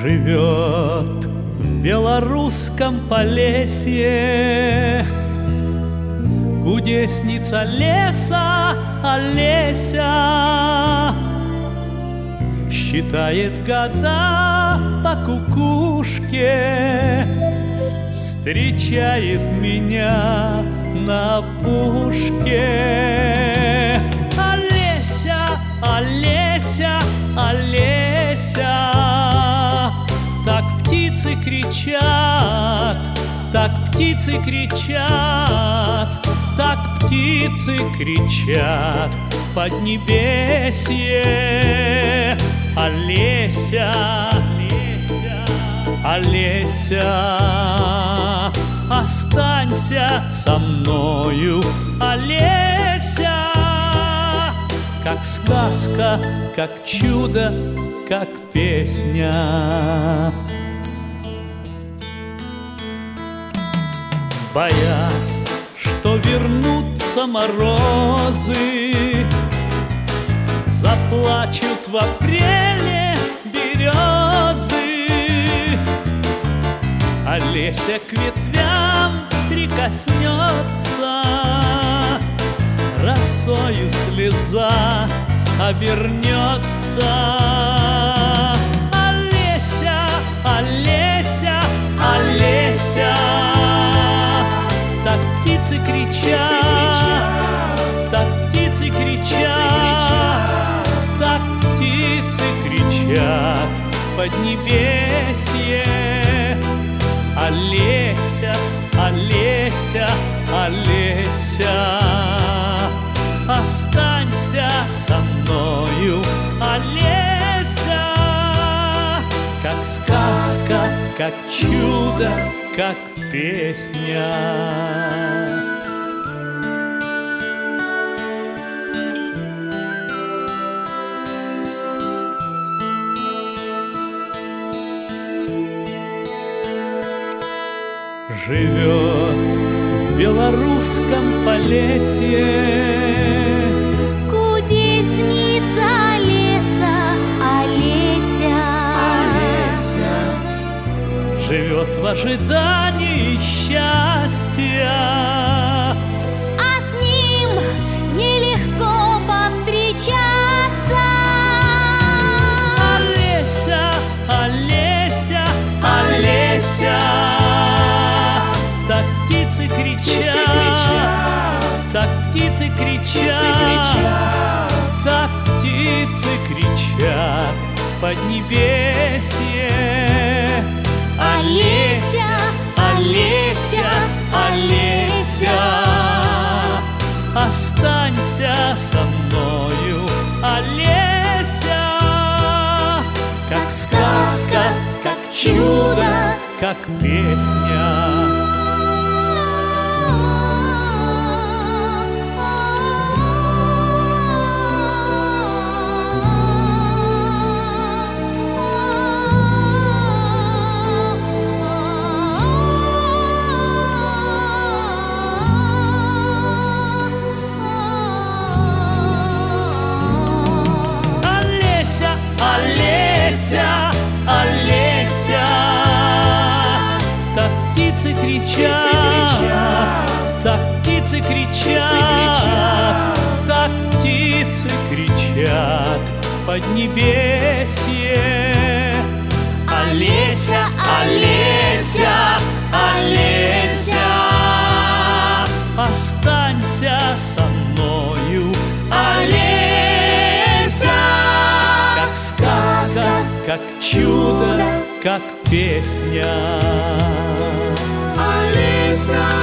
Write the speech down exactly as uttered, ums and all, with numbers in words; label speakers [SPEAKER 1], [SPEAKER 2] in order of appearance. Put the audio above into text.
[SPEAKER 1] Живет в белорусском Полесье кудесница леса Олеся. Считает года по кукушке, встречает меня на опушке. Олеся, Олеся, Олеся, так птицы кричат, так птицы кричат, так птицы кричат в поднебесье. Олеся, Олеся, Олеся, останься со мною, Олеся. Как сказка, как чудо, как песня. Боясь, что вернутся морозы, заплачут в апреле березы. Олеся к ветвям прикоснется, росою слеза обернется. Олеся, Олеся, Олеся, так птицы кричат, так птицы кричат, так птицы кричат в поднебесье. Олеся, Олеся, Олеся, останься со мною, Олеся. Как сказка, как чудо, как песня. Живет в белорусском Полесье
[SPEAKER 2] кудесница леса Олеся.
[SPEAKER 1] Олеся живет в ожидании счастья,
[SPEAKER 2] а с ним нелегко повстречаться.
[SPEAKER 1] Олеся, Олеся, Олеся, так птицы кричат, так птицы кричат, так птицы кричат в поднебесье.
[SPEAKER 2] Олеся, Олеся, Олеся,
[SPEAKER 1] останься со мною, Олеся. Как сказка, как чудо, как песня. Олеся, Олеся, так птицы кричат, так птицы кричат, так птицы кричат в поднебесье. Олеся, Олеся, Олеся, останься со мною, Олеся. Как сказка, как чудо, как песня.
[SPEAKER 2] Олеся.